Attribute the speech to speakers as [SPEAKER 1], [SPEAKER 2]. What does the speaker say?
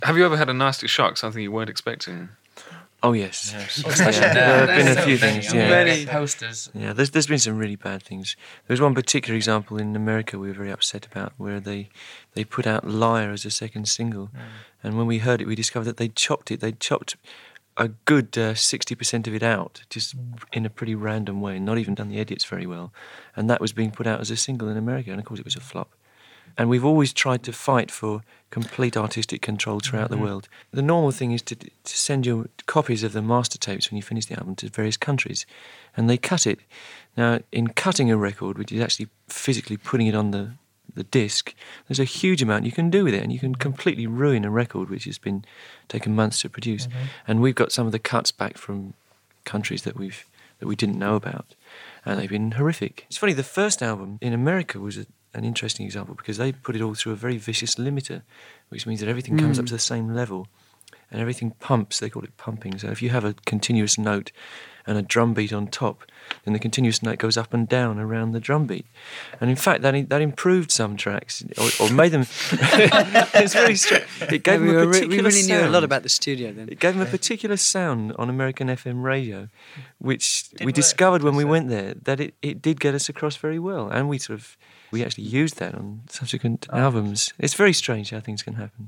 [SPEAKER 1] Have you ever had a nasty shock, something you weren't expecting?
[SPEAKER 2] Oh yes,
[SPEAKER 3] Yeah.
[SPEAKER 2] there have been a few things. Yeah,
[SPEAKER 3] Many.
[SPEAKER 4] Posters.
[SPEAKER 2] yeah. There's been some really bad things. There was one particular example in America we were very upset about, where they put out "Liar" as a second single, and when we heard it, we discovered that they'd chopped it. They'd chopped a good 60% of it out, just in a pretty random way, not even done the edits very well, and that was being put out as a single in America, and of course it was a flop. And we've always tried to fight for complete artistic control throughout the world. The normal thing is to send your copies of the master tapes when you finish the album to various countries, and they cut it. Now, in cutting a record, which is actually physically putting it on the disc, there's a huge amount you can do with it, and you can completely ruin a record which has been taken months to produce. And we've got some of the cuts back from countries that we didn't know about, and they've been horrific. It's funny, the first album in America was an interesting example because they put it all through a very vicious limiter, which means that everything comes up to the same level and everything pumps. They call it pumping. So if you have a continuous note and a drum beat on top, then the continuous note goes up and down around the drum beat. And in fact, that improved some tracks or made them. It's very strange. It gave them a particular
[SPEAKER 3] we really
[SPEAKER 2] sound.
[SPEAKER 3] knew a lot about the studio then.
[SPEAKER 2] It gave them a particular sound on American FM radio, which we discovered when we went there, that it did get us across very well. And we actually used that on subsequent albums. It's very strange how things can happen.